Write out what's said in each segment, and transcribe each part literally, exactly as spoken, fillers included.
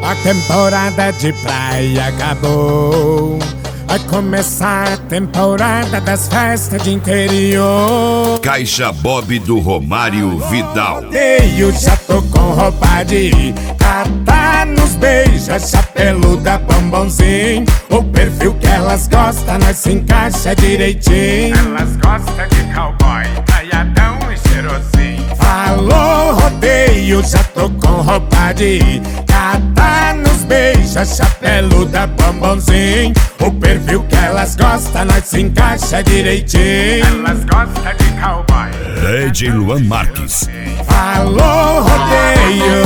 A temporada de praia acabou. Vai começar a temporada das festas de interior. Caixa Bob do Romário Vidal. Eu já tô com roupa de catar nos beija, chapeluda, bombonzinho. O perfil que elas gostam, nós se encaixa direitinho. Elas gostam de cowboy, traiadão e cheirosinho. Alô, rodeio, já tô com roupa de catar nos beija, chapeluda, bombonzinho. O perfil que elas gostam, nós se encaixa direitinho. Elas gostam de cowboy. D J Luan Marques. Alô, rodeio.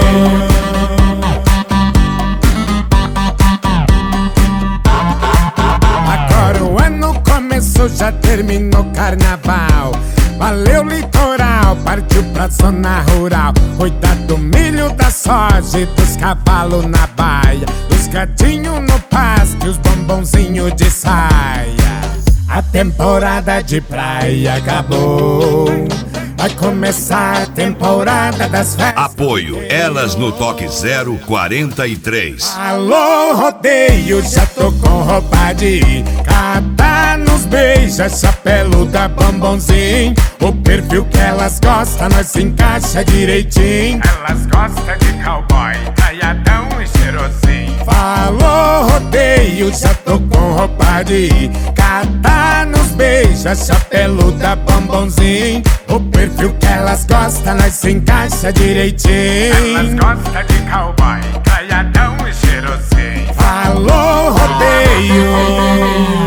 Agora o ano começou, já terminou carnaval. Valeu litoral, partiu pra zona rural. Cuidar do milho, da soja e dos cavalos na baia, dos gatinhos no pasto e os bombonzinhos de saia. A temporada de praia acabou. Vai começar a temporada das festas. Apoio Elas no Toque zero quarenta e três. Alô, rodeio, já tô com roupa de catar nos beija, chapeluda, bombonzinho. O perfil que elas gostam, nós se encaixa direitinho. Elas gostam de cowboy, traiadão e cheirosinho. Falou, rodeio, já tô com roupa de catar nos beija, chapeluda, bombonzinho. O perfil que elas gostam, nós se encaixa direitinho. Elas gostam de cowboy, traiadão e cheirosinho. Falou, rodeio.